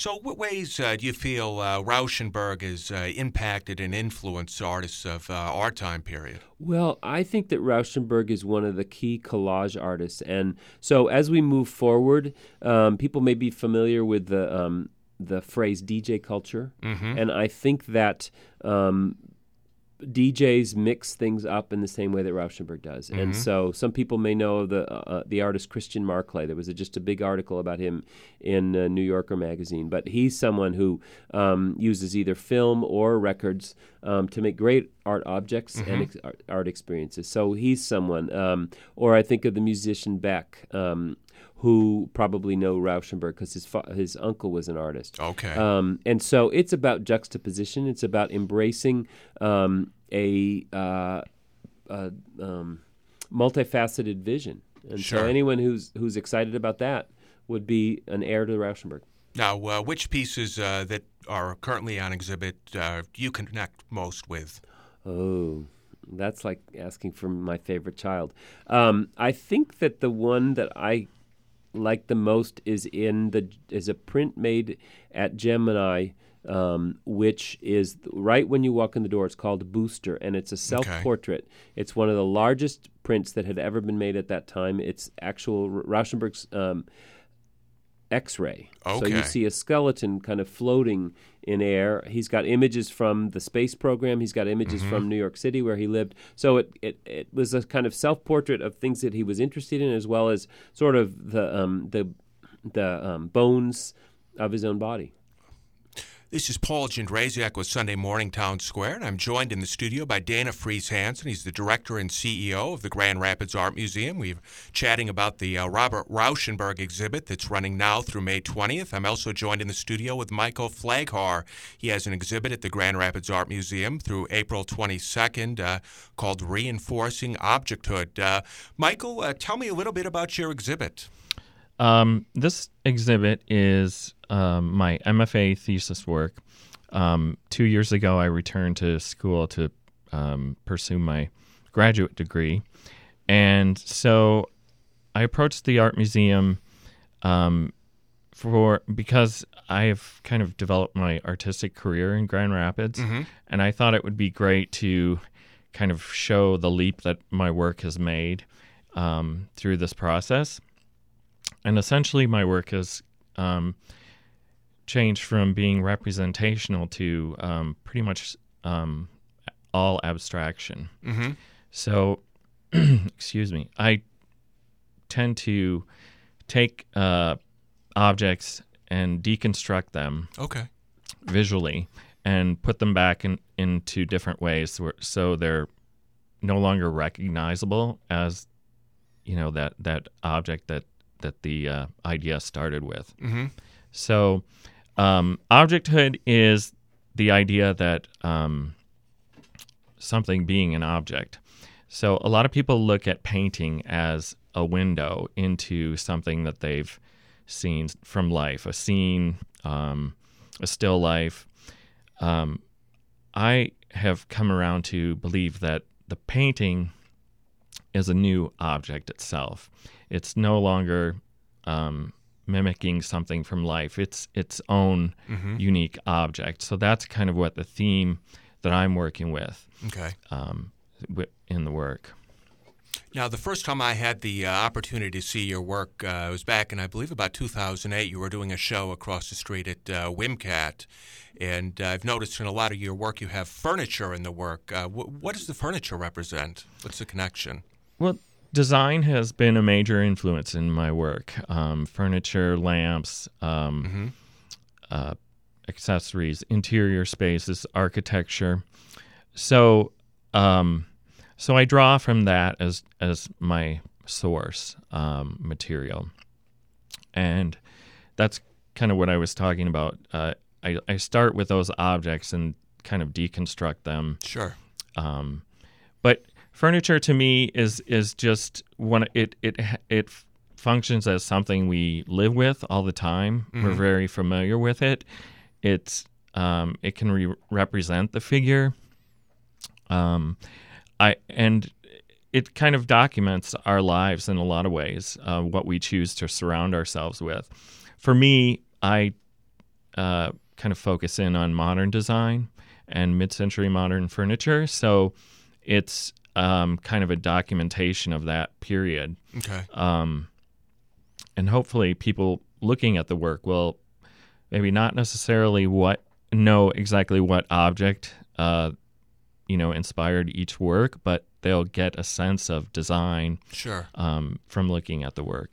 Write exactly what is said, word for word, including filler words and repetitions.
So what ways uh, do you feel uh, Rauschenberg has uh, impacted and influenced artists of uh, our time period? Well, I think that Rauschenberg is one of the key collage artists. And so as we move forward, um, people may be familiar with the um, the phrase D J culture. Mm-hmm. And I think that um, D Js mix things up in the same way that Rauschenberg does. Mm-hmm. And so some people may know the uh, the artist Christian Marclay. There was a, just a big article about him in uh, New Yorker magazine. But he's someone who um, uses either film or records um, to make great art objects Mm-hmm. and ex- art, art experiences. So he's someone. Um, or I think of the musician Beck, um, who probably know Rauschenberg because his fa- his uncle was an artist. Okay. Um, and so it's about juxtaposition. It's about embracing um, a, uh, a um, multifaceted vision. And Sure. so anyone who's who's excited about that would be an heir to Rauschenberg. Now, uh, which pieces uh, that are currently on exhibit uh, do you connect most with? Oh, that's like asking for my favorite child. Um, I think that the one that I like the most is in the is a print made at Gemini, um, which is right when you walk in the door. It's called Booster, and it's a self-portrait. It's one of the largest prints that had ever been made at that time. It's actual Rauschenberg's um, X-ray. So Okay. you see a skeleton kind of floating in air. He's got images from the space program. He's got images Mhm. from New York City where he lived. So it, it, it was a kind of self-portrait of things that he was interested in, as well as sort of the um, the the um, bones of his own body. This is Paul Jędrzejczyk with Sunday Morning Town Square, and I'm joined in the studio by Dana Fries Hansen. He's the director and C E O of the Grand Rapids Art Museum. We're chatting about the uh, Robert Rauschenberg exhibit that's running now through May twentieth. I'm also joined in the studio with Michael Flaghar. He has an exhibit at the Grand Rapids Art Museum through April twenty-second uh, called Reinforcing Objecthood. Uh, Michael, uh, tell me a little bit about your exhibit. Um, this exhibit is um, my M F A thesis work. Um, two years ago, I returned to school to um, pursue my graduate degree. And so I approached the art museum um, for because I have kind of developed my artistic career in Grand Rapids, Mm-hmm. and I thought it would be great to kind of show the leap that my work has made um, through this process. And essentially, my work has um, changed from being representational to um, pretty much um, all abstraction. Mm-hmm. So, excuse me, I tend to take uh, objects and deconstruct them Okay. visually and put them back in, into different ways so, so they're no longer recognizable as, you know, that, that object that that the uh, idea started with. Mm-hmm. So um, objecthood is the idea that um, something being an object. So a lot of people look at painting as a window into something that they've seen from life, a scene, um, a still life. Um, I have come around to believe that the painting is a new object itself. It's no longer um, mimicking something from life. It's its own Mm-hmm. unique object. So that's kind of what the theme that I'm working with Okay. um, wi- in the work. Now, the first time I had the uh, opportunity to see your work uh, was back in, I believe, about two thousand eight. You were doing a show across the street at uh, Wimcat, and uh, I've noticed in a lot of your work you have furniture in the work. Uh, wh- what does the furniture represent? What's the connection? Well, design has been a major influence in my work. Um, furniture, lamps, um, Mm-hmm. uh, accessories, interior spaces, architecture. So, um, so I draw from that as as my source um, material, and that's kind of what I was talking about. Uh, I, I start with those objects and kind of deconstruct them. Sure. Um, but furniture to me is is just one. It it it functions as something we live with all the time. Mhm. We're very familiar with it. It's um, it can re- represent the figure. Um, I and it kind of documents our lives in a lot of ways. Uh, what we choose to surround ourselves with. For me, I uh, kind of focus in on modern design and mid-century modern furniture. So it's um, kind of a documentation of that period. Okay. Um, and hopefully people looking at the work will maybe not necessarily what know exactly what object uh, you know inspired each work, but they'll get a sense of design Sure. um, from looking at the work.